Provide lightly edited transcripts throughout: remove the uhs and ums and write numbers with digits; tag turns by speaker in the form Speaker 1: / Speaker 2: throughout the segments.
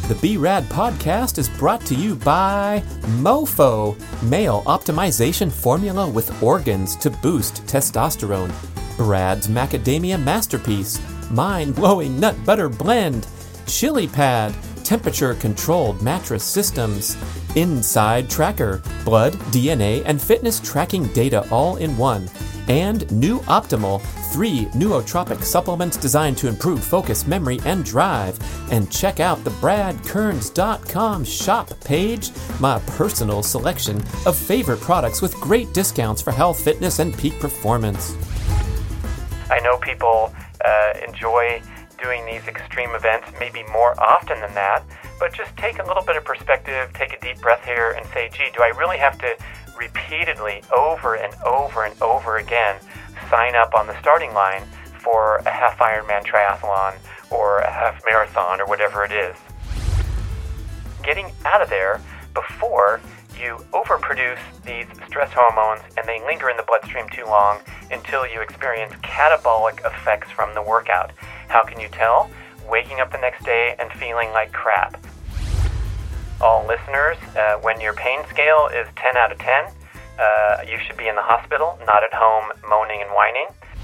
Speaker 1: The B-Rad podcast is brought to you by MoFo, male optimization formula with organs to boost testosterone. Brad's Macadamia Masterpiece, mind-blowing nut butter blend. Chili Pad, temperature-controlled mattress systems. Inside Tracker, blood, DNA, and fitness tracking data all in one. And New Optimal, 3 nootropic supplements designed to improve focus, memory, and drive. And check out the BradKearns.com shop page, my personal selection of favorite products with great discounts for health, fitness, and peak performance.
Speaker 2: I know people enjoy doing these extreme events maybe more often than that, but just take a little bit of perspective, take a deep breath here and say, gee, do I really have to repeatedly, over and over and over again, sign up on the starting line for a half Ironman triathlon or a half marathon or whatever it is? Getting out of there before you overproduce these stress hormones and they linger in the bloodstream too long until you experience catabolic effects from the workout. How can you tell? Waking up the next day and feeling like crap. All listeners, when your pain scale is 10 out of 10, you should be in the hospital, not at home moaning and whining.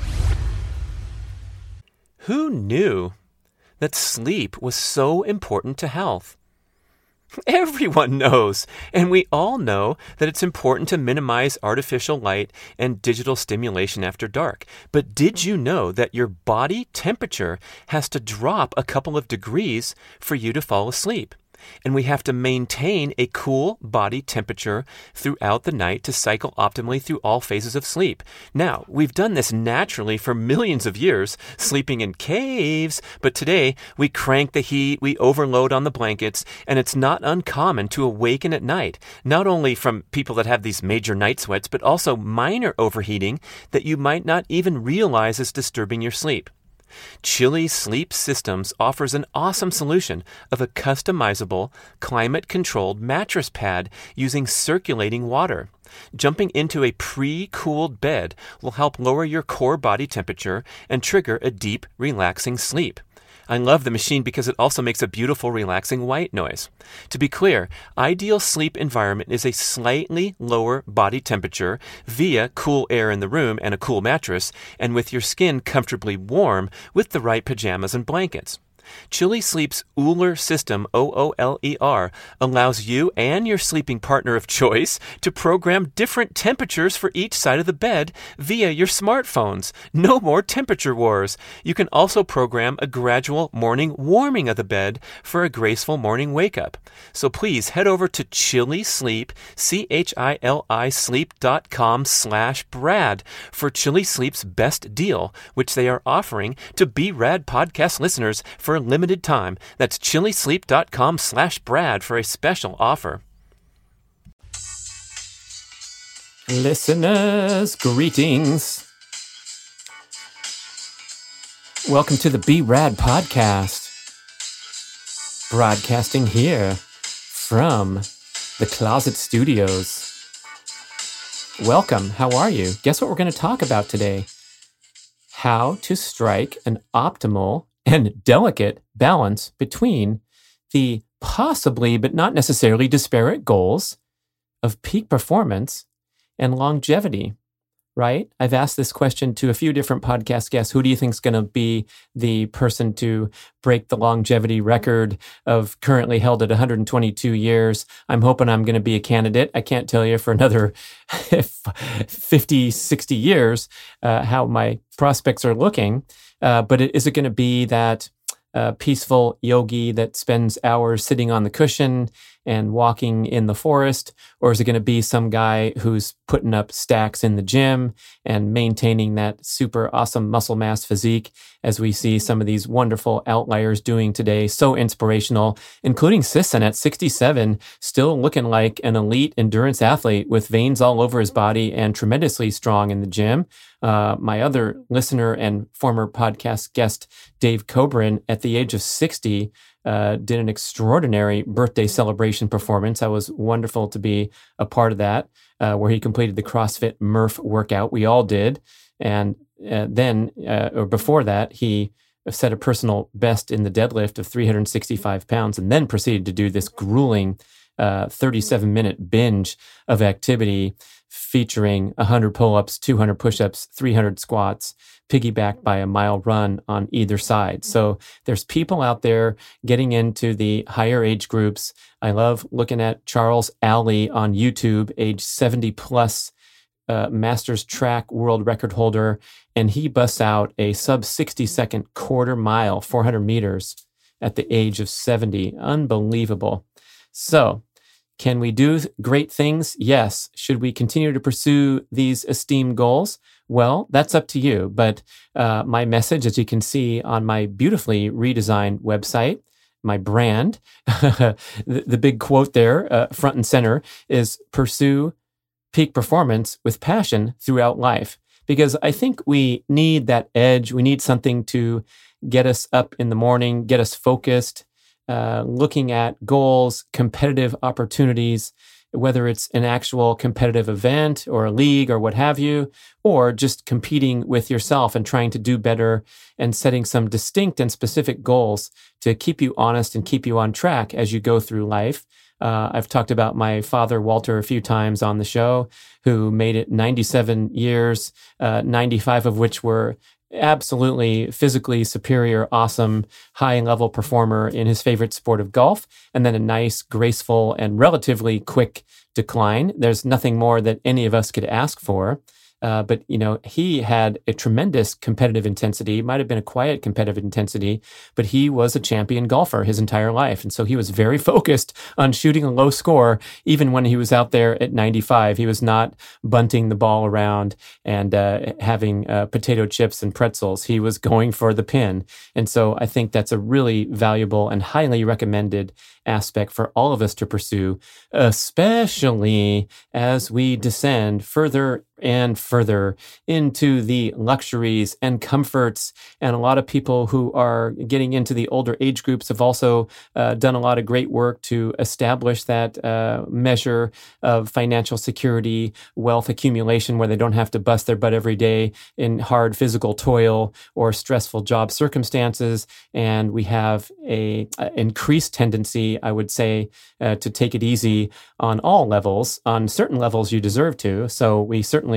Speaker 1: Who knew that sleep was so important to health? Everyone knows, and we all know that it's important to minimize artificial light and digital stimulation after dark. But did you know that your body temperature has to drop a couple of degrees for you to fall asleep? And we have to maintain a cool body temperature throughout the night to cycle optimally through all phases of sleep. Now, we've done this naturally for millions of years, sleeping in caves, but today we crank the heat, we overload on the blankets, and it's not uncommon to awaken at night, not only from people that have these major night sweats, but also minor overheating that you might not even realize is disturbing your sleep. Chili Sleep Systems offers an awesome solution of a customizable, climate-controlled mattress pad using circulating water. Jumping into a pre-cooled bed will help lower your core body temperature and trigger a deep, relaxing sleep. I love the machine because it also makes a beautiful, relaxing white noise. To be clear, ideal sleep environment is a slightly lower body temperature via cool air in the room and a cool mattress, and with your skin comfortably warm with the right pajamas and blankets. Chili Sleep's Ooler system, OOLER, allows you and your sleeping partner of choice to program different temperatures for each side of the bed via your smartphones. No more temperature wars. You can also program a gradual morning warming of the bed for a graceful morning wake-up. So please head over to Chili Sleep, CHILI sleep.com/Brad for Chili Sleep's best deal, which they are offering to B-Rad podcast listeners for a limited time. That's chilisleep.com/Brad for a special offer.
Speaker 3: Listeners, greetings. Welcome to the B-Rad podcast. Broadcasting here from the Closet Studios. Welcome. How are you? Guess what we're going to talk about today? How to strike an optimal and delicate balance between the possibly but not necessarily disparate goals of peak performance and longevity, right? I've asked this question to a few different podcast guests. Who do you think is going to be the person to break the longevity record of currently held at 122 years? I'm hoping I'm going to be a candidate. I can't tell you for another 50, 60 years how my prospects are looking. But is it going to be that peaceful yogi that spends hours sitting on the cushion and walking in the forest? Or is it going to be some guy who's putting up stacks in the gym and maintaining that super awesome muscle mass physique, as we see some of these wonderful outliers doing today? So inspirational, including Sisson at 67, still looking like an elite endurance athlete with veins all over his body and tremendously strong in the gym. My other listener and former podcast guest, Dave Cobrin, at the age of 60, did an extraordinary birthday celebration performance. That was wonderful to be a part of that, where he completed the CrossFit Murph workout. We all did. And then, or before that, he set a personal best in the deadlift of 365 pounds, and then proceeded to do this grueling 37-minute binge of activity featuring 100 pull-ups, 200 push-ups, 300 squats, piggybacked by a mile run on either side. So there's people out there getting into the higher age groups. I love looking at Charles Alley on YouTube, age 70 plus, Masters track world record holder, and he busts out a sub 60 second quarter mile, 400 meters at the age of 70. Unbelievable. So, can we do great things? Yes. Should we continue to pursue these esteemed goals? Well, that's up to you. But my message, as you can see on my beautifully redesigned website, my brand, the big quote there, front and center, is pursue peak performance with passion throughout life. Because I think we need that edge. We need something to get us up in the morning, get us focused, looking at goals, competitive opportunities, whether it's an actual competitive event or a league or what have you, or just competing with yourself and trying to do better and setting some distinct and specific goals to keep you honest and keep you on track as you go through life. I've talked about my father, Walter, a few times on the show, who made it 97 years, 95 of which were absolutely physically superior, awesome, high-level performer in his favorite sport of golf, and then a nice, graceful, and relatively quick decline. There's nothing more that any of us could ask for. But, he had a tremendous competitive intensity, might have been a quiet competitive intensity, but he was a champion golfer his entire life. And so he was very focused on shooting a low score, even when he was out there at 95. He was not bunting the ball around and having potato chips and pretzels. He was going for the pin. And so I think that's a really valuable and highly recommended aspect for all of us to pursue, especially as we descend further and further into the luxuries and comforts. And a lot of people who are getting into the older age groups have also done a lot of great work to establish that measure of financial security, wealth accumulation, where they don't have to bust their butt every day in hard physical toil or stressful job circumstances. And we have a increased tendency, I would say, to take it easy on all levels. On certain levels, you deserve to. So we certainly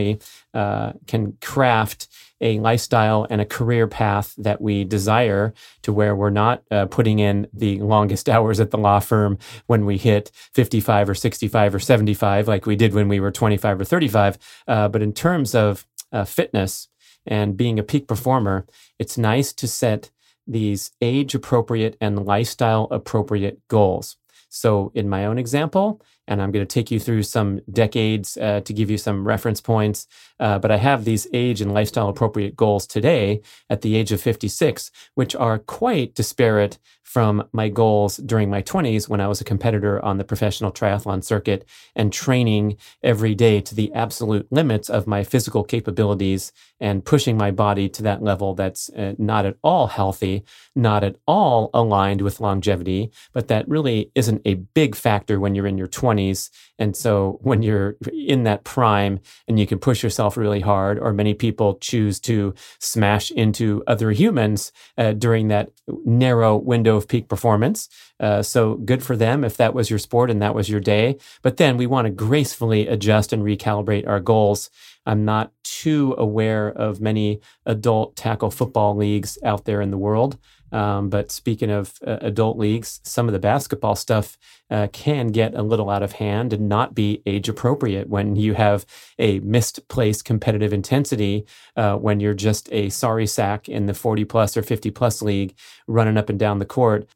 Speaker 3: can craft a lifestyle and a career path that we desire, to where we're not putting in the longest hours at the law firm when we hit 55 or 65 or 75, like we did when we were 25 or 35. But in terms of fitness and being a peak performer, it's nice to set these age-appropriate and lifestyle-appropriate goals. So in my own example, and I'm going to take you through some decades to give you some reference points, but I have these age and lifestyle-appropriate goals today at the age of 56, which are quite disparate from my goals during my 20s when I was a competitor on the professional triathlon circuit and training every day to the absolute limits of my physical capabilities and pushing my body to that level that's not at all healthy, not at all aligned with longevity, but that really isn't a big factor when you're in your 20s. And so when you're in that prime and you can push yourself really hard, or many people choose to smash into other humans during that narrow window of peak performance. So good for them if that was your sport and that was your day. But then we want to gracefully adjust and recalibrate our goals. I'm not too aware of many adult tackle football leagues out there in the world. But speaking of adult leagues, some of the basketball stuff can get a little out of hand and not be age appropriate when you have a misplaced competitive intensity, when you're just a sorry sack in the 40 plus or 50 plus league running up and down the court.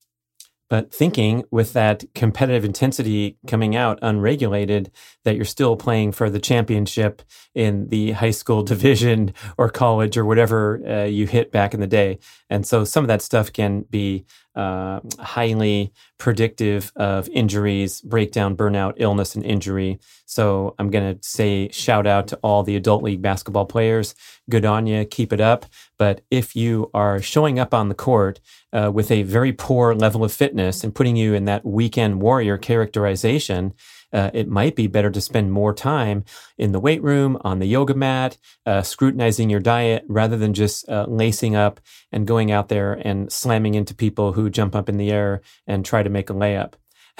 Speaker 3: But thinking with that competitive intensity coming out unregulated, that you're still playing for the championship in the high school division or college or whatever you hit back in the day. And so some of that stuff can be highly predictive of injuries, breakdown, burnout, illness, and injury. So I'm going to say shout out to all the adult league basketball players. Good on you. Keep it up. But if you are showing up on the court with a very poor level of fitness and putting you in that weekend warrior characterization, it might be better to spend more time in the weight room, on the yoga mat, scrutinizing your diet rather than just lacing up and going out there and slamming into people who jump up in the air and try to make a layup.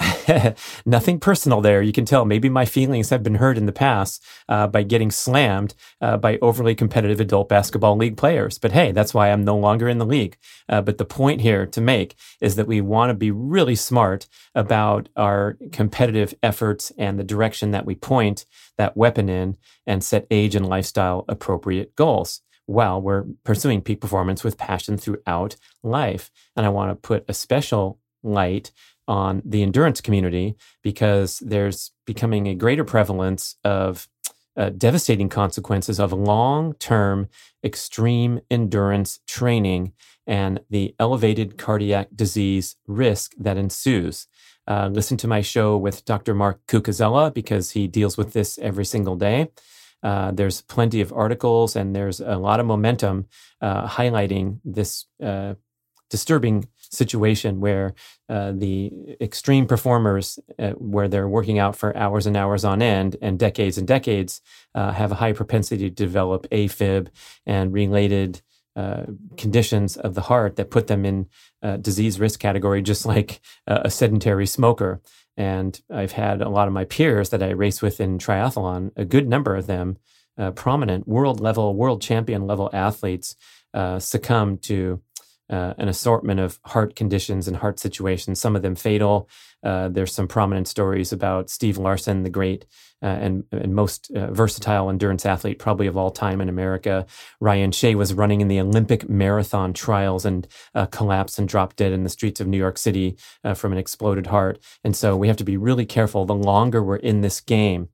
Speaker 3: Nothing personal there. You can tell maybe my feelings have been hurt in the past by getting slammed by overly competitive adult basketball league players. But hey, that's why I'm no longer in the league. But the point here to make is that we want to be really smart about our competitive efforts and the direction that we point that weapon in and set age and lifestyle appropriate goals while we're pursuing peak performance with passion throughout life. And I want to put a special light on the endurance community because there's becoming a greater prevalence of devastating consequences of long-term extreme endurance training and the elevated cardiac disease risk that ensues. Listen to my show with Dr. Mark Cucuzzella because he deals with this every single day. There's plenty of articles and there's a lot of momentum highlighting this disturbing situation where the extreme performers, where they're working out for hours and hours on end and decades, have a high propensity to develop AFib and related conditions of the heart that put them in disease risk category, just like a sedentary smoker. And I've had a lot of my peers that I race with in triathlon, a good number of them, prominent world champion level athletes, succumb to an assortment of heart conditions and heart situations, some of them fatal. There's some prominent stories about Steve Larson, the great and most versatile endurance athlete probably of all time in America. Ryan Shea was running in the Olympic marathon trials and collapsed and dropped dead in the streets of New York City from an exploded heart. And so we have to be really careful the longer we're in this game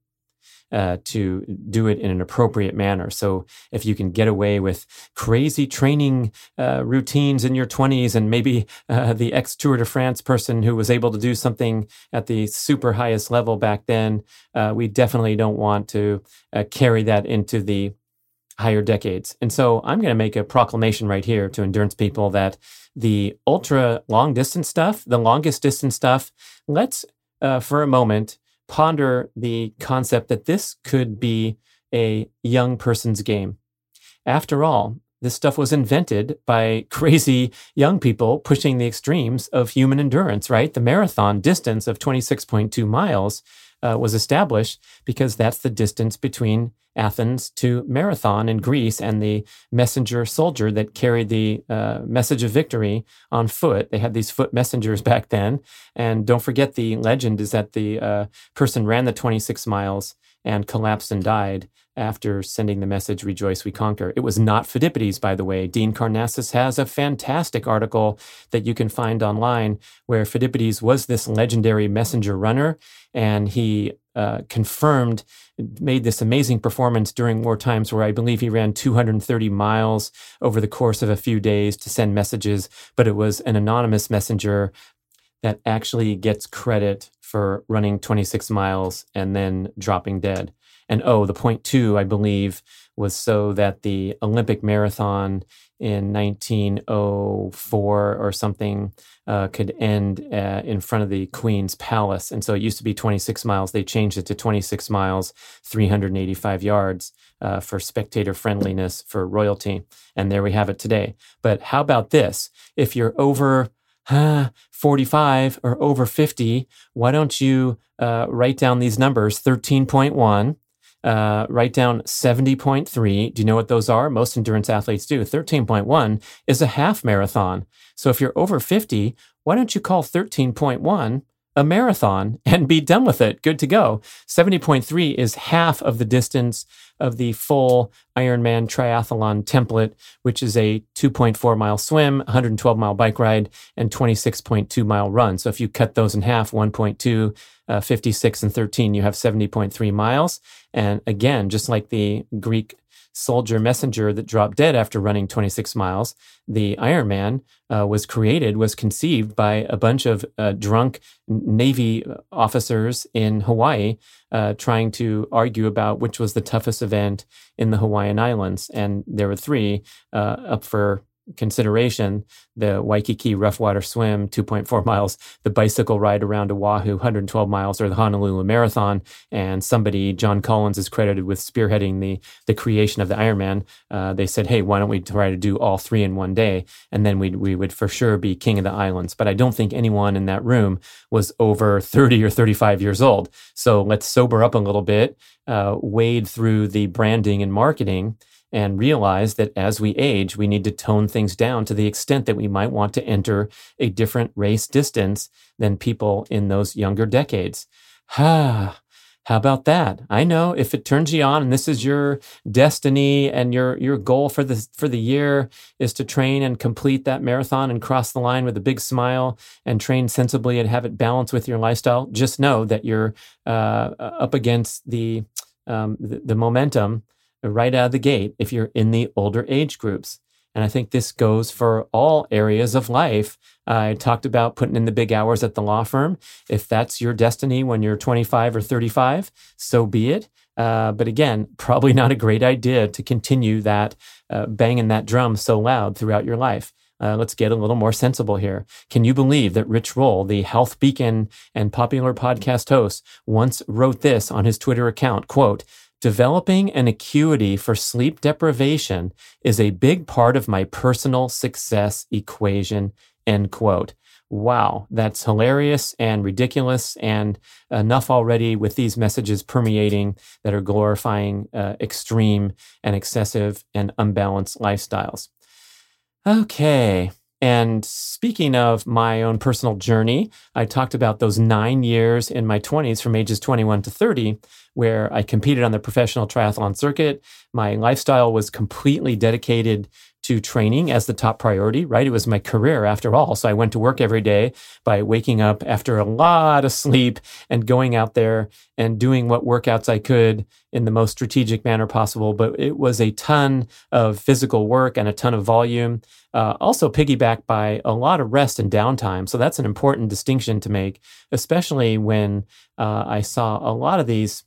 Speaker 3: to do it in an appropriate manner. So if you can get away with crazy training routines in your 20s and maybe the ex-Tour de France person who was able to do something at the super highest level back then, we definitely don't want to carry that into the higher decades. And so I'm going to make a proclamation right here to endurance people that the ultra long distance stuff, the longest distance stuff, let's for a moment ponder the concept that this could be a young person's game. After all, this stuff was invented by crazy young people pushing the extremes of human endurance, right? The marathon distance of 26.2 miles was established because that's the distance between Athens to Marathon in Greece, and the messenger soldier that carried the message of victory on foot. They had these foot messengers back then. And don't forget, the legend is that the person ran the 26 miles and collapsed and died after sending the message, "Rejoice, we conquer." It was not Phidippides, by the way. Dean Karnassus has a fantastic article that you can find online where Phidippides was this legendary messenger runner, and he confirmed, made this amazing performance during war times where I believe he ran 230 miles over the course of a few days to send messages, but it was an anonymous messenger that actually gets credit for running 26 miles and then dropping dead. And the point two, I believe, was so that the Olympic marathon in 1904 or something could end in front of the Queen's Palace. And so it used to be 26 miles. They changed it to 26 miles, 385 yards for spectator friendliness for royalty. And there we have it today. But how about this? If you're over 45 or over 50, why don't you write down these numbers? 13.1. Write down 70.3. Do you know what those are? Most endurance athletes do. 13.1 is a half marathon. So if you're over 50, why don't you call 13.1 a marathon and be done with it? Good to go. 70.3 is half of the distance of the full Ironman triathlon template, which is a 2.4 mile swim, 112 mile bike ride, and 26.2 mile run. So if you cut those in half, 1.2, 56 and 13, you have 70.3 miles. And again, just like the Greek soldier messenger that dropped dead after running 26 miles, the Ironman was conceived by a bunch of drunk Navy officers in Hawaii trying to argue about which was the toughest event in the Hawaiian Islands. And there were three up for consideration, the Waikiki rough water swim, 2.4 miles, the bicycle ride around Oahu, 112 miles, or the Honolulu Marathon. And somebody, John Collins, is credited with spearheading the creation of the Ironman. They said, hey, why don't we try to do all three in one day? And then we would for sure be king of the islands. But I don't think anyone in that room was over 30 or 35 years old. So let's sober up a little bit, wade through the branding and marketing, and realize that as we age, we need to tone things down to the extent that we might want to enter a different race distance than people in those younger decades. How about that? I know if it turns you on and this is your destiny and your goal for the year is to train and complete that marathon and cross the line with a big smile and train sensibly and have it balance with your lifestyle, just know that you're up against the momentum right out of the gate if you're in the older age groups. And I think this goes for all areas of life. I talked about putting in the big hours at the law firm. If that's your destiny when you're 25 or 35, so be it. But again, probably not a great idea to continue that banging that drum so loud throughout your life. Let's get a little more sensible here. Can you believe that Rich Roll, the health beacon and popular podcast host, once wrote this on his Twitter account, quote, "Developing an acuity for sleep deprivation is a big part of my personal success equation," end quote. Wow, that's hilarious and ridiculous, and enough already with these messages permeating that are glorifying extreme and excessive and unbalanced lifestyles. Okay. And speaking of my own personal journey, I talked about those 9 years in my 20s from ages 21 to 30, where I competed on the professional triathlon circuit. My lifestyle was completely dedicated to training as the top priority, right? It was my career after all. So I went to work every day by waking up after a lot of sleep and going out there and doing what workouts I could in the most strategic manner possible. But it was a ton of physical work and a ton of volume, also piggybacked by a lot of rest and downtime. So that's an important distinction to make, especially when I saw a lot of these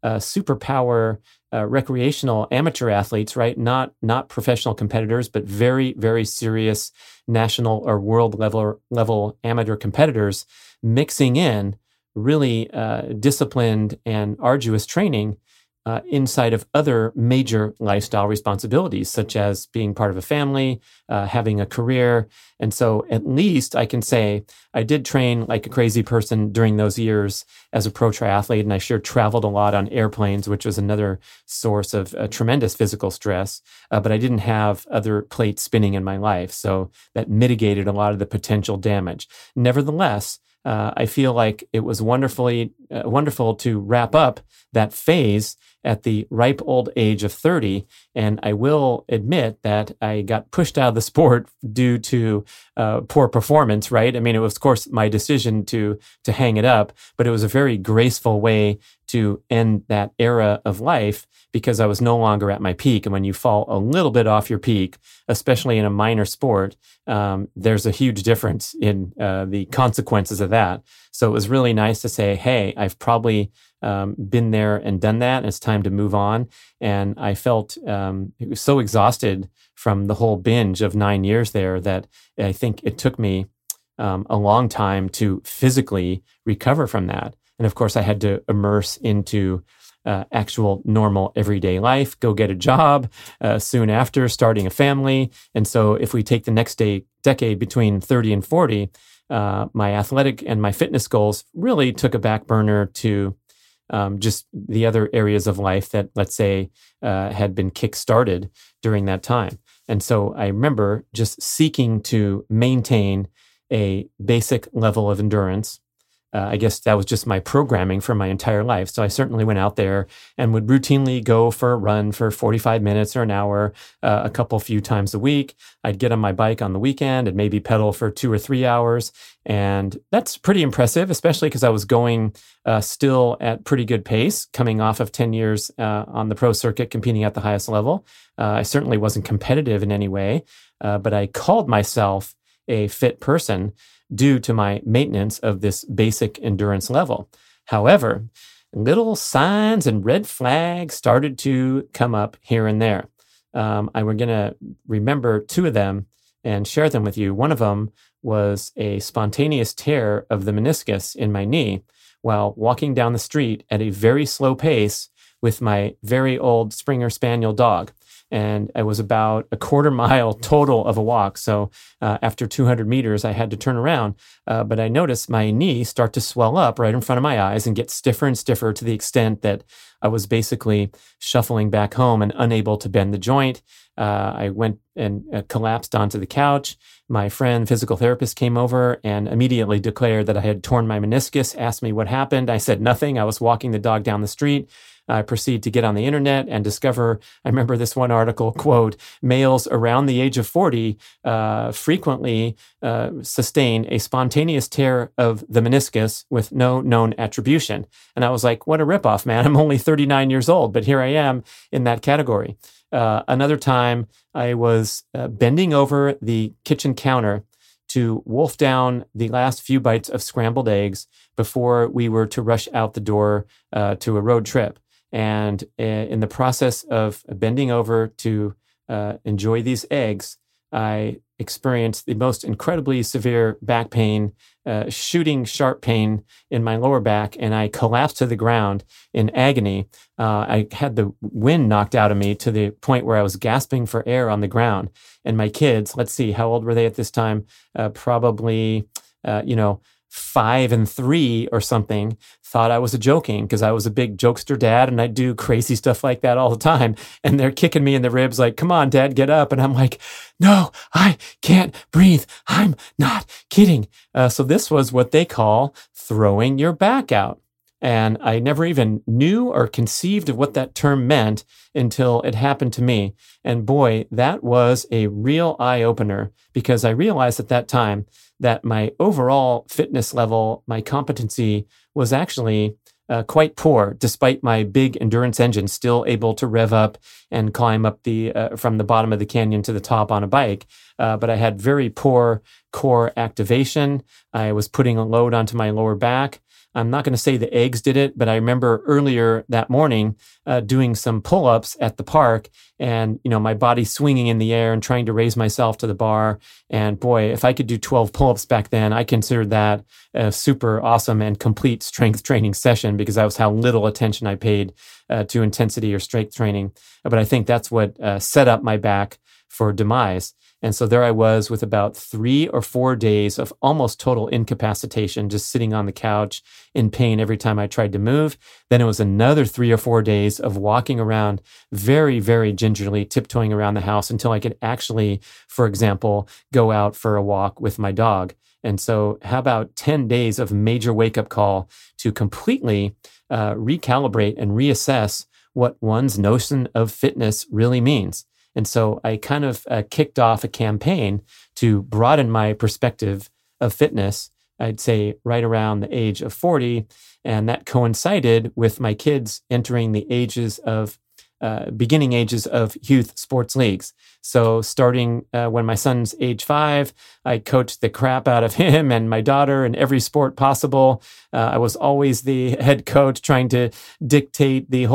Speaker 3: superpower recreational amateur athletes, right? Not professional competitors, but very, very serious national or world level amateur competitors mixing in really disciplined and arduous training inside of other major lifestyle responsibilities, such as being part of a family, having a career. And so at least I can say I did train like a crazy person during those years as a pro triathlete, and I sure traveled a lot on airplanes, which was another source of tremendous physical stress, but I didn't have other plates spinning in my life. So that mitigated a lot of the potential damage. Nevertheless, I feel like it was wonderful to wrap up that phase at the ripe old age of 30. And I will admit that I got pushed out of the sport due to poor performance, right? I mean, it was, of course, my decision to hang it up, but it was a very graceful way to end that era of life because I was no longer at my peak. And when you fall a little bit off your peak, especially in a minor sport, there's a huge difference in the consequences of that. So it was really nice to say, hey, I've probably been there and done that. And it's time to move on. And I felt it was so exhausted from the whole binge of 9 years there that I think it took me a long time to physically recover from that. And of course, I had to immerse into actual normal everyday life, go get a job soon after, starting a family. And so if we take the next decade between 30 and 40, my athletic and my fitness goals really took a back burner to just the other areas of life that, let's say, had been kick-started during that time. And so I remember just seeking to maintain a basic level of endurance. I guess that was just my programming for my entire life. So I certainly went out there and would routinely go for a run for 45 minutes or an hour, a few times a week. I'd get on my bike on the weekend and maybe pedal for 2 or 3 hours. And that's pretty impressive, especially because I was going still at pretty good pace, coming off of 10 years on the pro circuit, competing at the highest level. I certainly wasn't competitive in any way, but I called myself a fit person due to my maintenance of this basic endurance level. However, little signs and red flags started to come up here and there. I were going to remember 2 of them and share them with you. One of them was a spontaneous tear of the meniscus in my knee while walking down the street at a very slow pace with my very old Springer Spaniel dog. And it was about a quarter mile total of a walk. So after 200 meters, I had to turn around. But I noticed my knee start to swell up right in front of my eyes and get stiffer and stiffer to the extent that I was basically shuffling back home and unable to bend the joint. I went and collapsed onto the couch. My friend, physical therapist, came over and immediately declared that I had torn my meniscus, asked me what happened. I said nothing. I was walking the dog down the street. I proceed to get on the internet and discover, I remember this one article, quote, males around the age of 40 frequently sustain a spontaneous tear of the meniscus with no known attribution. And I was like, what a ripoff, man. I'm only 39 years old, but here I am in that category. Another time I was bending over the kitchen counter to wolf down the last few bites of scrambled eggs before we were to rush out the door to a road trip. And in the process of bending over to enjoy these eggs, I experienced the most incredibly severe back pain, shooting sharp pain in my lower back, and I collapsed to the ground in agony. I had the wind knocked out of me to the point where I was gasping for air on the ground. And my kids, let's see, how old were they at this time? Probably, 5 and 3 or something, thought I was joking because I was a big jokester dad and I do crazy stuff like that all the time. And they're kicking me in the ribs like, come on, Dad, get up. And I'm like, no, I can't breathe. I'm not kidding. So this was what they call throwing your back out. And I never even knew or conceived of what that term meant until it happened to me. And boy, that was a real eye-opener because I realized at that time that my overall fitness level, my competency was actually quite poor, despite my big endurance engine still able to rev up and climb up from the bottom of the canyon to the top on a bike. But I had very poor core activation. I was putting a load onto my lower back. I'm not going to say the eggs did it, but I remember earlier that morning doing some pull-ups at the park and, my body swinging in the air and trying to raise myself to the bar. And boy, if I could do 12 pull-ups back then, I considered that a super awesome and complete strength training session because that was how little attention I paid to intensity or strength training. But I think that's what set up my back for demise. And so there I was with about 3 or 4 days of almost total incapacitation, just sitting on the couch in pain every time I tried to move. Then it was another 3 or 4 days of walking around very, very gingerly, tiptoeing around the house until I could actually, for example, go out for a walk with my dog. And so how about 10 days of major wake-up call to completely recalibrate and reassess what one's notion of fitness really means. And so I kind of kicked off a campaign to broaden my perspective of fitness, I'd say right around the age of 40. And that coincided with my kids entering the beginning ages of youth sports leagues. So starting when my son's age 5, I coached the crap out of him and my daughter in every sport possible. I was always the head coach trying to dictate the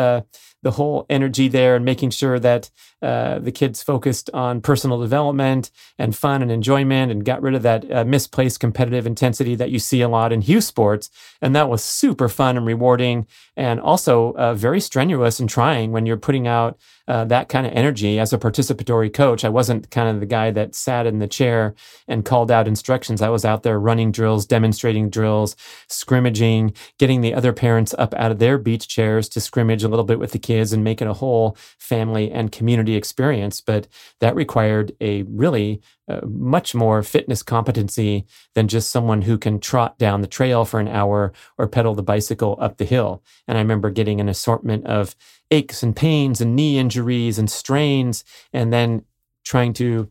Speaker 3: whole energy there and making sure that the kids focused on personal development and fun and enjoyment and got rid of that misplaced competitive intensity that you see a lot in youth sports. And that was super fun and rewarding and also very strenuous and trying when you're putting out that kind of energy as a participatory coach. I wasn't kind of the guy that sat in the chair and called out instructions. I was out there running drills, demonstrating drills, scrimmaging, getting the other parents up out of their beach chairs to scrimmage a little bit with the kids and make it a whole family and community experience. But that required a really much more fitness competency than just someone who can trot down the trail for an hour or pedal the bicycle up the hill. And I remember getting an assortment of aches and pains and knee injuries and strains, and then trying to,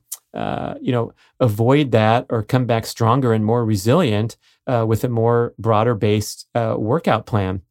Speaker 3: avoid that or come back stronger and more resilient with a more broader based workout plan.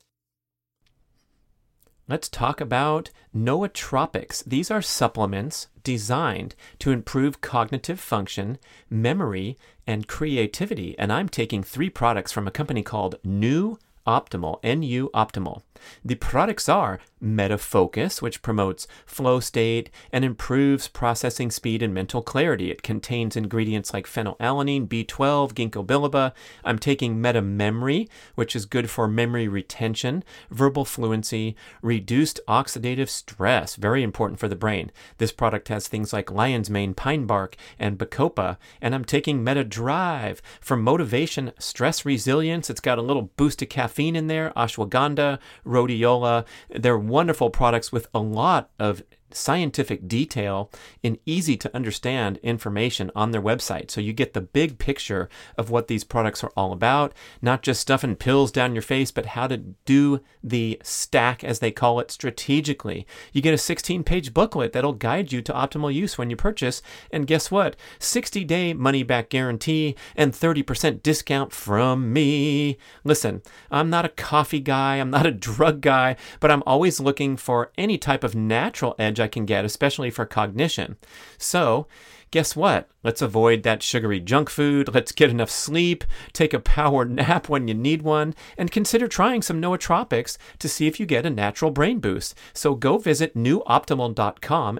Speaker 3: Let's talk about nootropics. These are supplements designed to improve cognitive function, memory, and creativity. And I'm taking 3 products from a company called New
Speaker 1: Optimal, NU Optimal. The products are MetaFocus, which promotes flow state and improves processing speed and mental clarity. It contains ingredients like phenylalanine, B12, ginkgo biloba. I'm taking MetaMemory, which is good for memory retention, verbal fluency, reduced oxidative stress, very important for the brain. This product has things like lion's mane, pine bark, and bacopa. And I'm taking MetaDrive for motivation, stress resilience. It's got a little boost of caffeine in there, ashwagandha, rhodiola. They're wonderful products with a lot of scientific detail and easy to understand information on their website. So you get the big picture of what these products are all about, not just stuffing pills down your face, but how to do the stack, as they call it, strategically. You get a 16-page booklet that'll guide you to optimal use when you purchase. And guess what? 60-day money-back guarantee and 30% discount from me. Listen, I'm not a coffee guy. I'm not a drug guy, but I'm always looking for any type of natural edge I can get, especially for cognition. So, guess what? Let's avoid that sugary junk food. Let's get enough sleep, take a power nap when you need one, and consider trying some nootropics to see if you get a natural brain boost. So go visit nuoptimal.com,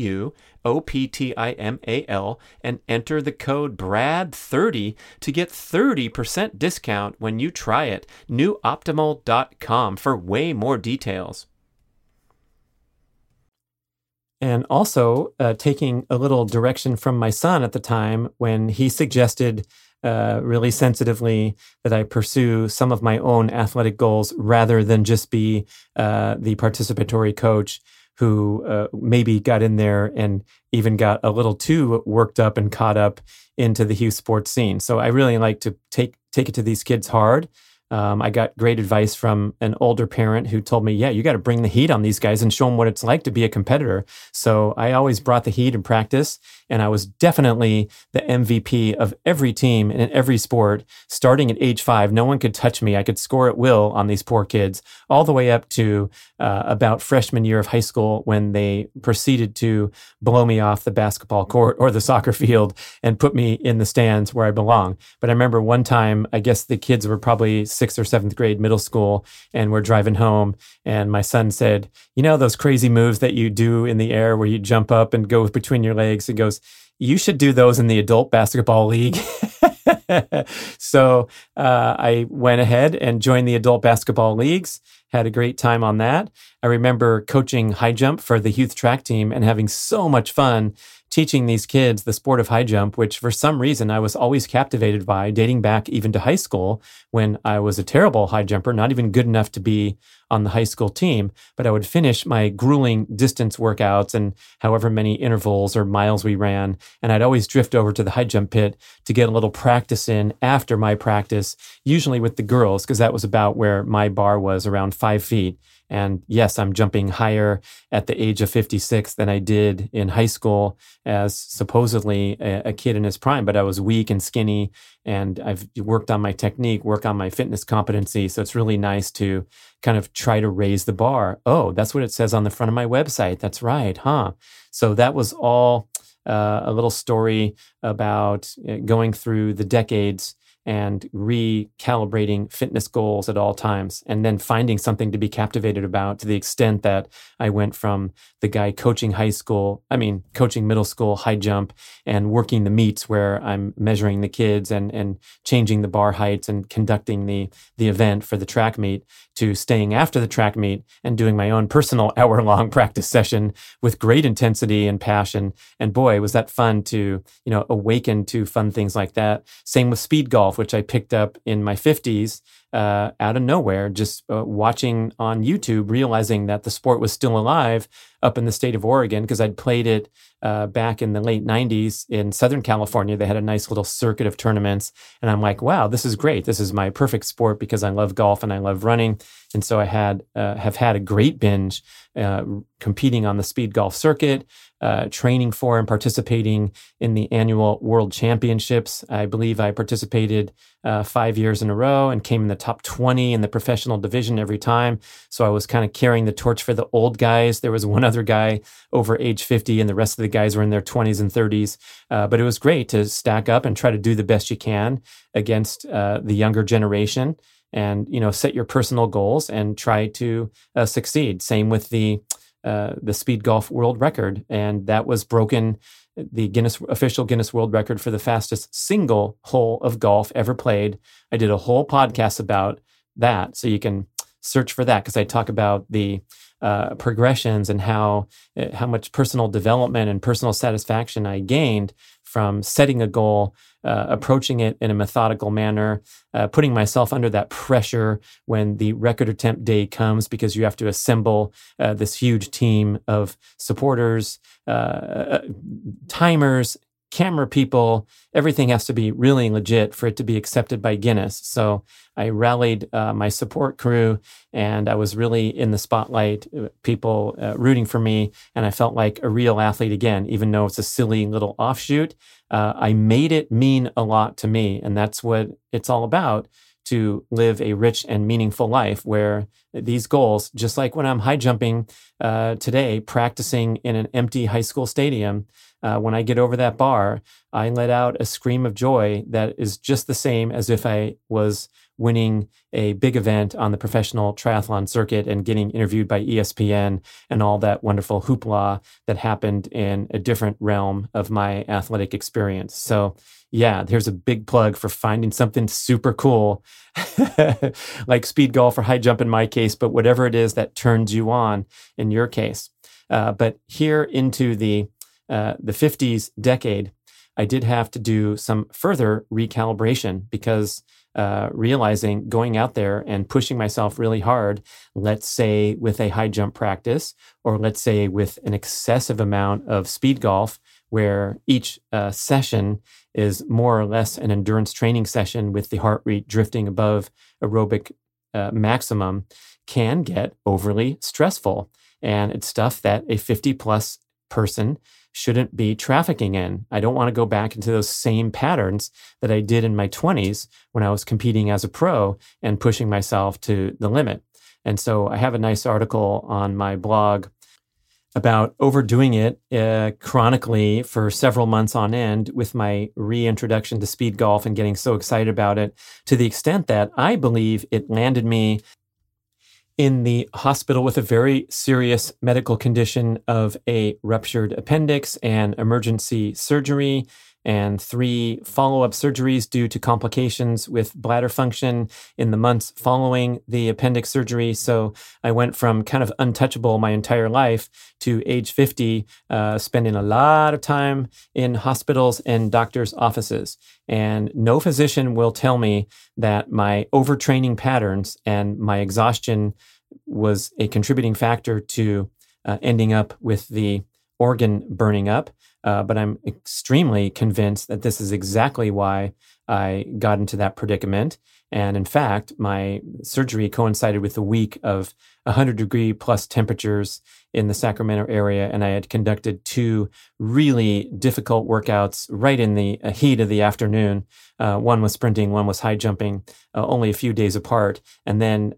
Speaker 1: NUOPTIMAL, and enter the code BRAD30 to get 30% discount when you try it. nuoptimal.com for way more details. And also taking a little direction from my son at the time when he suggested really sensitively that I pursue some of my own athletic goals rather than just be the participatory coach who maybe got in there and even got a little too worked up and caught up into the youth sports scene. So I really like to take it to these kids hard. I got great advice from an older parent who told me, yeah, you got to bring the heat on these guys and show them what it's like to be a competitor. So I always brought the heat in practice, and I was definitely the MVP of every team and in every sport. Starting at age 5, no one could touch me. I could score at will on these poor kids, all the way up to about freshman year of high school when they proceeded to blow me off the basketball court or the soccer field and put me in the stands where I belong. But I remember one time, I guess the kids were probably 6th or 7th grade middle school, and we're driving home, and my son said, you know those crazy moves that you do in the air where you jump up and go between your legs? He goes, you should do those in the adult basketball league. So I went ahead and joined the adult basketball leagues, had a great time on that. I remember coaching high jump for the youth track team and having so much fun teaching these kids the sport of high jump, which for some reason I was always captivated by, dating back even to high school when I was a terrible high jumper, not even good enough to be on the high school team. But I would finish my grueling distance workouts and however many intervals or miles we ran, and I'd always drift over to the high jump pit to get a little practice in after my practice, usually with the girls, because that was about where my bar was, around 5 feet. And yes, I'm jumping higher at the age of 56 than I did in high school as supposedly a kid in his prime, but I was weak and skinny, and I've worked on my technique, work on my fitness competency. So it's really nice to kind of try to raise the bar. Oh, that's what it says on the front of my website. That's right, huh? So that was all a little story about going through the decades and recalibrating fitness goals at all times, and then finding something to be captivated about, to the extent that I went from the guy coaching coaching middle school high jump and working the meets where I'm measuring the kids and changing the bar heights and conducting the event for the track meet, to staying after the track meet and doing my own personal hour-long practice session with great intensity and passion. And boy, was that fun to, awaken to fun things like that. Same with speed golf, which I picked up in my 50s out of nowhere, just watching on YouTube, realizing that the sport was still alive up in the state of Oregon, because I'd played it back in the late 90s in Southern California. They had a nice little circuit of tournaments. And I'm like, wow, this is great. This is my perfect sport because I love golf and I love running. And so I have had a great binge competing on the speed golf circuit, training for and participating in the annual World Championships. I believe I participated 5 years in a row and came in the top 20 in the professional division every time. So I was kind of carrying the torch for the old guys. There was one other guy over age 50, and the rest of the
Speaker 3: the guys were in their 20s and 30s. But it was great to stack up and try to do the best you can against the younger generation, and set your personal goals and try to succeed. Same with the speed golf world record, and that was broken. The official Guinness World Record for the fastest single hole of golf ever played. I did a whole podcast about that, so you can search for that, because I talk about the progressions and how much personal development and personal satisfaction I gained from setting a goal, approaching it in a methodical manner, putting myself under that pressure when the record attempt day comes, because you have to assemble this huge team of supporters, timers, camera people. Everything has to be really legit for it to be accepted by Guinness. So I rallied my support crew, and I was really in the spotlight, people rooting for me, and I felt like a real athlete again, even though it's a silly little offshoot. I made it mean a lot to me, and that's what it's all about, to live a rich and meaningful life where these goals, just like when I'm high jumping today, practicing in an empty high school stadium, when I get over that bar, I let out a scream of joy that is just the same as if I was winning a big event on the professional triathlon circuit and getting interviewed by ESPN and all that wonderful hoopla that happened in a different realm of my athletic experience. So yeah, there's a big plug for finding something super cool, like speed golf or high jump in my case, but whatever it is that turns you on in your case. But here into the 50s decade, I did have to do some further recalibration, because realizing going out there and pushing myself really hard, let's say with a high jump practice, or let's say with an excessive amount of speed golf, where each session is more or less an endurance training session with the heart rate drifting above aerobic maximum, can get overly stressful. And it's stuff that a 50 plus person shouldn't be trafficking in. I don't want to go back into those same patterns that I did in my 20s when I was competing as a pro and pushing myself to the limit. And so I have a nice article on my blog about overdoing it chronically for several months on end with my reintroduction to speed golf and getting so excited about it, to the extent that I believe it landed me in the hospital with a very serious medical condition of a ruptured appendix and emergency surgery, and 3 follow-up surgeries due to complications with bladder function in the months following the appendix surgery. So I went from kind of untouchable my entire life to age 50, spending a lot of time in hospitals and doctors' offices. And no physician will tell me that my overtraining patterns and my exhaustion was a contributing factor to ending up with the organ burning up. But I'm extremely convinced that this is exactly why I got into that predicament. And in fact, my surgery coincided with a week of 100-degree plus temperatures in the Sacramento area. And I had conducted 2 really difficult workouts right in the heat of the afternoon. One was sprinting, one was high jumping, only a few days apart. And then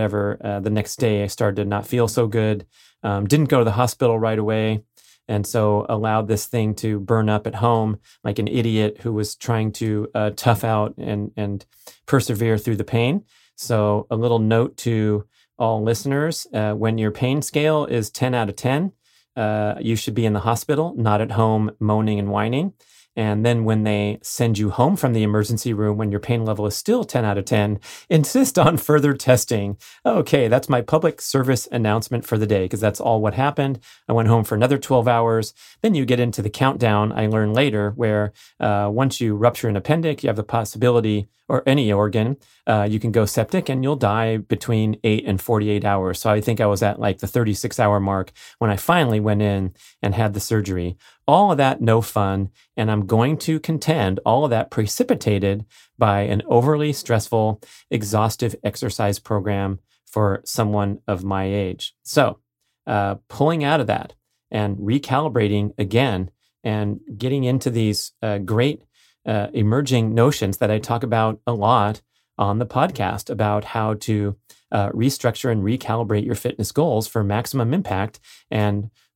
Speaker 3: the next day I started to not feel so good. Didn't go to the hospital right away. And so allowed this thing to burn up at home like an idiot who was trying to tough out and persevere through the pain. So a little note to all listeners, when your pain scale is 10 out of 10, you should be in the hospital, not at home moaning and whining. And then when they send you home from the emergency room, when your pain level is still 10 out of 10, insist on further testing. Okay, that's my public service announcement for the day, because that's all what happened. I went home for another 12 hours. Then you get into the countdown, I learned later, where once you rupture an appendix, you have the possibility, or any organ, you can go septic and you'll die between 8 and 48 hours. So I think I was at like the 36-hour mark when I finally went in and had the surgery. All of that, no fun. And I'm going to contend all of that precipitated by an overly stressful, exhaustive exercise program for someone of my age. So pulling out of that and recalibrating again and getting into these great emerging notions that I talk about a lot on the podcast about how to restructure and recalibrate your fitness goals for maximum impact and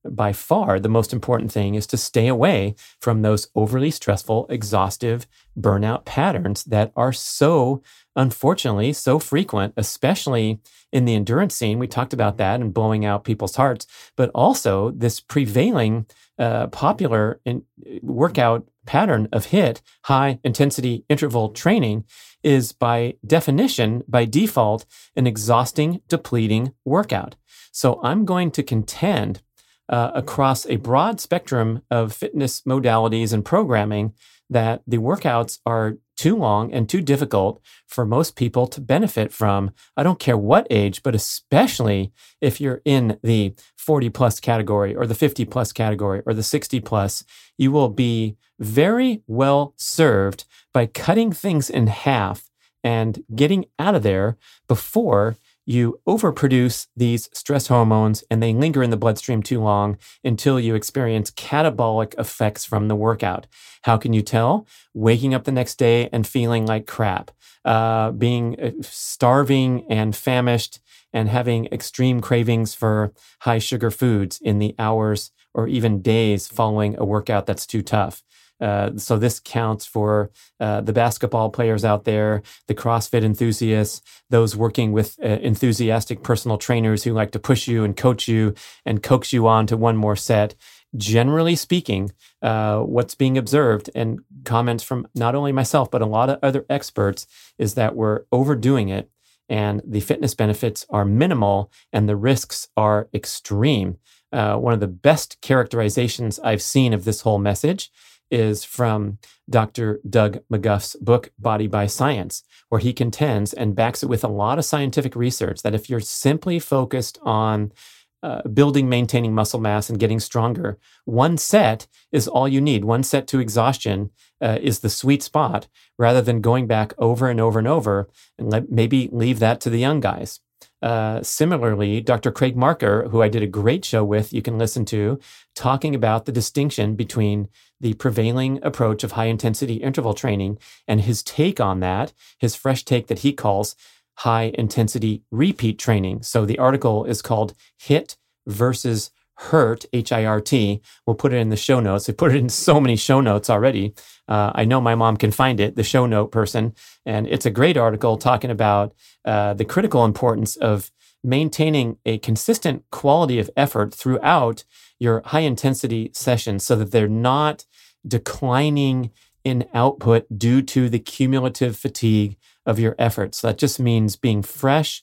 Speaker 3: by far the most important thing is to stay away from those overly stressful, exhaustive burnout patterns that are so, unfortunately, so frequent, especially in the endurance scene. We talked about that and blowing out people's hearts, but also this prevailing popular workout pattern of HIIT, high intensity interval training, is by definition, by default, an exhausting, depleting workout. So I'm going to contend across a broad spectrum of fitness modalities and programming that the workouts are too long and too difficult for most people to benefit from. I don't care what age, but especially if you're in the 40 plus category or the 50 plus category or the 60 plus, you will be very well served by cutting things in half and getting out of there before you overproduce these stress hormones and they linger in the bloodstream too long until you experience catabolic effects from the workout. How can you tell? Waking up the next day and feeling like crap, being starving and famished and having extreme cravings for high sugar foods in the hours or even days following a workout that's too tough. So this counts for the basketball players out there, the CrossFit enthusiasts, those working with enthusiastic personal trainers who like to push you and coach you and coax you on to one more set. Generally speaking, what's being observed and comments from not only myself, but a lot of other experts is that we're overdoing it and the fitness benefits are minimal and the risks are extreme. One of the best characterizations I've seen of this whole message is from Dr. Doug McGuff's book, Body by Science, where he contends and backs it with a lot of scientific research that if you're simply focused on building, maintaining muscle mass and getting stronger, one set is all you need. One set to exhaustion is the sweet spot rather than going back over and over and over and maybe leave that to the young guys. Similarly, Dr. Craig Marker, who I did a great show with, you can listen to, talking about the distinction between the prevailing approach of high-intensity interval training and his take on that, his fresh take that he calls high-intensity repeat training. So the article is called HIIT versus HIRT, H-I-R-T. We'll put it in the show notes. We put it in so many show notes already. I know my mom can find it, the show note person. And it's a great article talking about the critical importance of maintaining a consistent quality of effort throughout your high-intensity sessions so that they're not declining in output due to the cumulative fatigue of your efforts. So that just means being fresh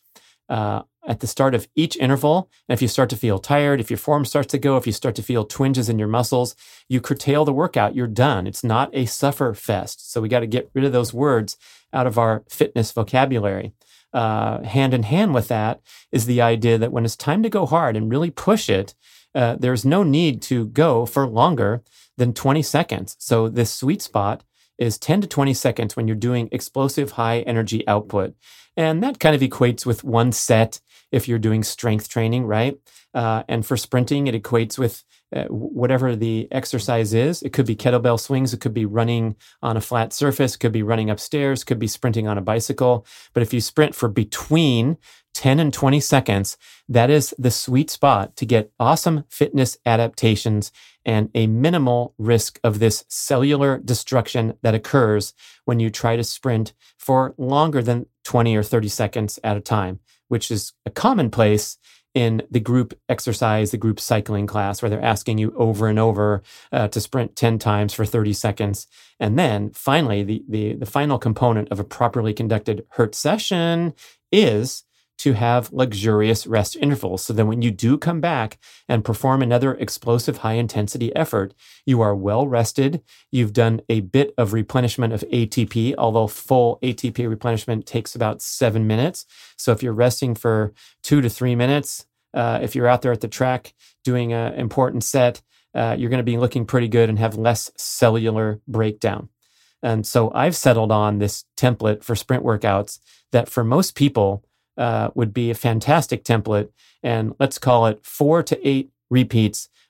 Speaker 3: at the start of each interval. And if you start to feel tired, if your form starts to go, if you start to feel twinges in your muscles, you curtail the workout, you're done. It's not a suffer fest. So we got to get rid of those words out of our fitness vocabulary. Hand in hand with that is the idea that when it's time to go hard and really push it, there's no need to go for longer than 20 seconds. So this sweet spot is 10 to 20 seconds when you're doing explosive high energy output. And that kind of equates with one set if you're doing strength training, right? And for sprinting, it equates with whatever the exercise is. It could be kettlebell swings. It could be running on a flat surface. It could be running upstairs. It could be sprinting on a bicycle. But if you sprint for between 10 and 20 seconds, that is the sweet spot to get awesome fitness adaptations and a minimal risk of this cellular destruction that occurs when you try to sprint for longer than 20 or 30 seconds at a time, which is a commonplace in the group exercise, the group cycling class, where they're asking you over and over to sprint 10 times for 30 seconds. And then finally, the final component of a properly conducted HIIT session is to have luxurious rest intervals. So then when you do come back and perform another explosive high intensity effort, you are well rested. You've done a bit of replenishment of ATP, although full ATP replenishment takes about 7 minutes. So if you're resting for 2 to 3 minutes, if you're out there at the track doing an important set, you're going to be looking pretty good and have less cellular breakdown. And so I've settled on this template for sprint workouts that for most people would be a fantastic template. And let's call it 4 to 8 repeats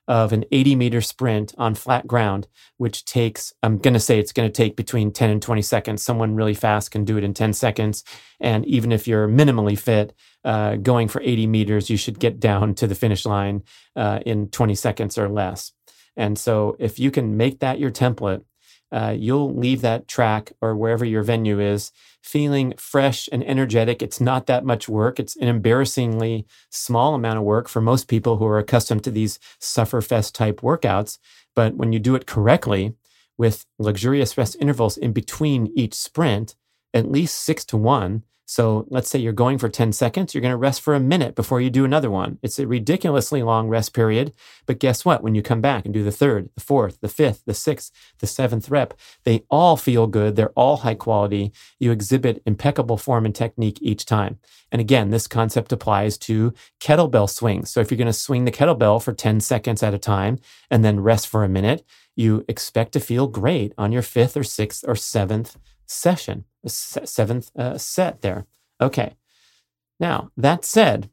Speaker 3: of an 80-meter sprint on flat ground, which takes, I'm going to say it's going to take between 10 and 20 seconds. Someone really fast can do it in 10 seconds. And even if you're minimally fit, going for 80 meters, you should get down to the finish line in 20 seconds or less. And so if you can make that your template, you'll leave that track or wherever your venue is feeling fresh and energetic. It's not that much work. It's an embarrassingly small amount of work for most people who are accustomed to these sufferfest type workouts. But when you do it correctly with luxurious rest intervals in between each sprint, at least 6 to 1. So let's say you're going for 10 seconds, you're going to rest for a minute before you do another one. It's a ridiculously long rest period. But guess what? When you come back and do the third, the fourth, the fifth, the sixth, the seventh rep, they all feel good. They're all high quality. You exhibit impeccable form and technique each time. And again, this concept applies to kettlebell swings. So if you're going to swing the kettlebell for 10 seconds at a time and then rest for a minute, you expect to feel great on your fifth or sixth or seventh session, seventh set there. Okay. Now, that said,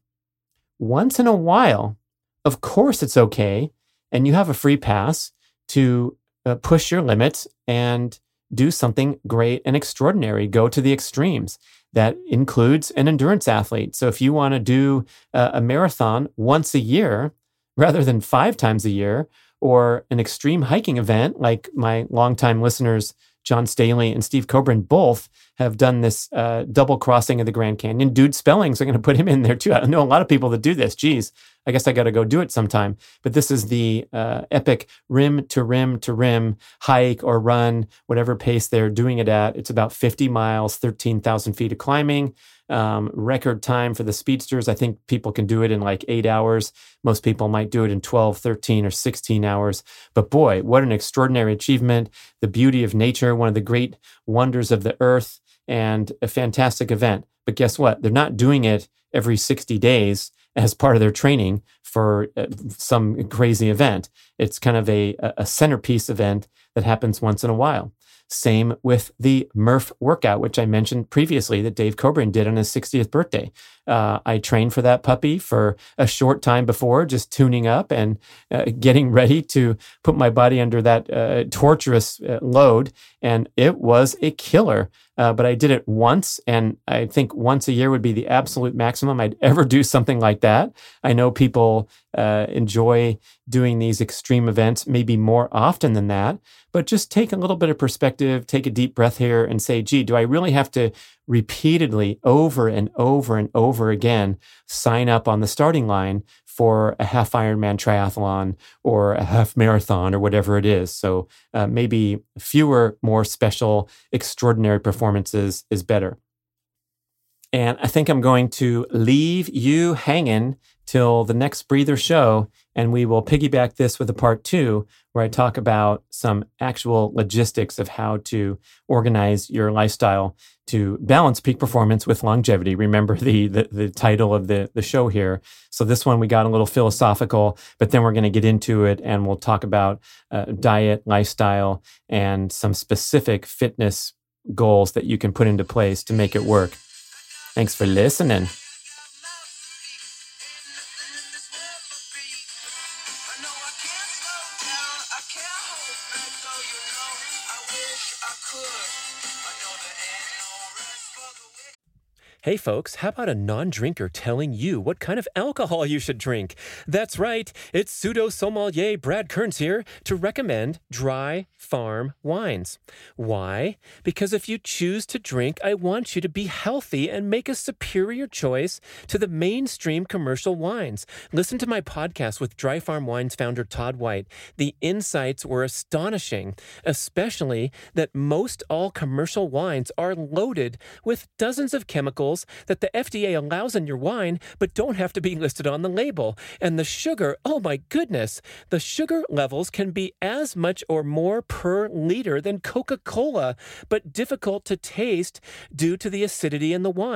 Speaker 3: once in a while, of course it's okay, and you have a free pass to push your limits and do something great and extraordinary. Go to the extremes. That includes an endurance athlete. So if you want to do a marathon once a year rather than 5 times a year, or an extreme hiking event like my longtime listeners, John Staley and Steve Coburn, both have done this double crossing of the Grand Canyon. Dude Spellings are going to put him in there too. I know a lot of people that do this. Geez, I guess I got to go do it sometime. But this is the epic rim to rim hike or run, whatever pace they're doing it at. It's about 50 miles, 13,000 feet of climbing. Record time for the speedsters. I think people can do it in like 8 hours. Most people might do it in 12, 13, or 16 hours. But boy, what an extraordinary achievement. The beauty of nature, one of the great wonders of the earth, and a fantastic event. But guess what? They're not doing it every 60 days as part of their training for some crazy event. It's kind of a centerpiece event that happens once in a while. Same with the Murph workout, which I mentioned previously that Dave Coburn did on his 60th birthday. I trained for that puppy for a short time before, just tuning up and getting ready to put my body under that torturous load. And it was a killer. But I did it once, and I think once a year would be the absolute maximum I'd ever do something like that. I know people enjoy doing these extreme events maybe more often than that, but just take a little bit of perspective, take a deep breath here and say, gee, do I really have to repeatedly over and over and over again sign up on the starting line for a half Ironman triathlon or a half marathon or whatever it is? So maybe fewer, more special, extraordinary performances is better. And I think I'm going to leave you hanging till the next Breather show, and we will piggyback this with a part 2 where I talk about some actual logistics of how to organize your lifestyle to balance peak performance with longevity. Remember the title of the show here. So this one, we got a little philosophical, but then we're going to get into it and we'll talk about diet, lifestyle, and some specific fitness goals that you can put into place to make it work. Thanks for listening.
Speaker 1: Hey folks, how about a non-drinker telling you what kind of alcohol you should drink? That's right, it's pseudo-sommelier Brad Kearns here to recommend dry farm wines. Why? Because if you choose to drink, I want you to be healthy and make a superior choice to the mainstream commercial wines. Listen to my podcast with Dry Farm Wines founder Todd White. The insights were astonishing, especially that most all commercial wines are loaded with dozens of chemicals that the FDA allows in your wine, but don't have to be listed on the label. And the sugar, oh my goodness, the sugar levels can be as much or more per liter than Coca-Cola, but difficult to taste due to the acidity in the wine.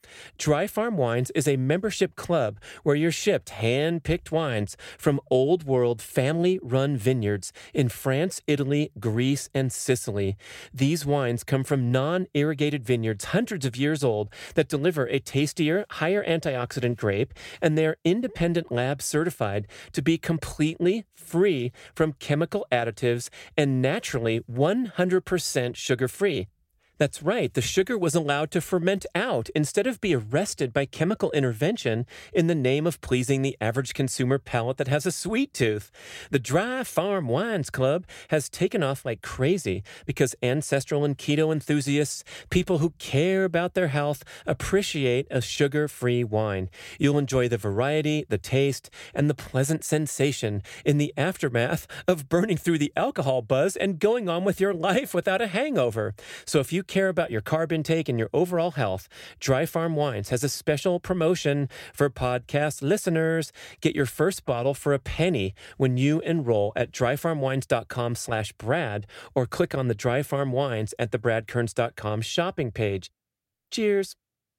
Speaker 1: Dry Farm Wines is a membership club where you're shipped hand-picked wines from old-world family-run vineyards in France, Italy, Greece, and Sicily. These wines come from non-irrigated vineyards hundreds of years old that deliver a tastier, higher antioxidant grape, and they're independent lab certified to be completely free from chemical additives and naturally 100% sugar-free. That's right, the sugar was allowed to ferment out instead of be arrested by chemical intervention in the name of pleasing the average consumer palate that has a sweet tooth. The Dry Farm Wines Club has taken off like crazy because ancestral and keto enthusiasts, people who care about their health, appreciate a sugar-free wine. You'll enjoy the variety, the taste, and the pleasant sensation in the aftermath of burning through the alcohol buzz and going on with your life without a hangover. So if you care about your carb intake and your overall health, Dry Farm Wines has a special promotion for podcast listeners. Get your first bottle for a penny when you enroll at dryfarmwines.com/Brad or click on the Dry Farm Wines at the bradkearns.com shopping page. Cheers.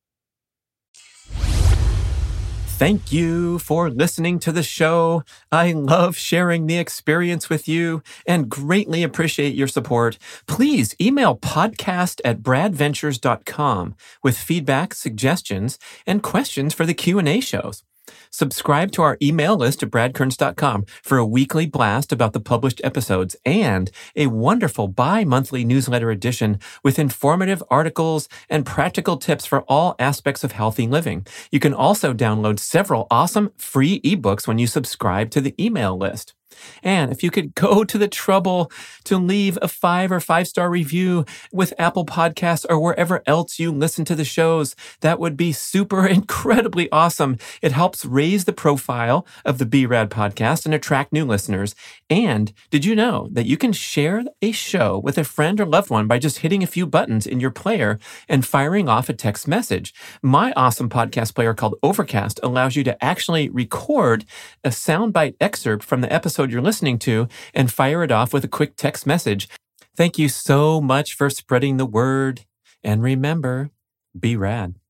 Speaker 1: Thank you for listening to the show. I love sharing the experience with you and greatly appreciate your support. Please email podcast@bradventures.com with feedback, suggestions, and questions for the Q&A shows. Subscribe to our email list at bradkearns.com for a weekly blast about the published episodes and a wonderful bi-monthly newsletter edition with informative articles and practical tips for all aspects of healthy living. You can also download several awesome free ebooks when you subscribe to the email list. And if you could go to the trouble to leave a 5 or 5-star review with Apple Podcasts or wherever else you listen to the shows, that would be super incredibly awesome. It helps raise the profile of the B-Rad podcast and attract new listeners. And did you know that you can share a show with a friend or loved one by just hitting a few buttons in your player and firing off a text message? My awesome podcast player called Overcast allows you to actually record a soundbite excerpt from the episode you're listening to and fire it off with a quick text message. Thank you so much for spreading the word. And remember, be rad.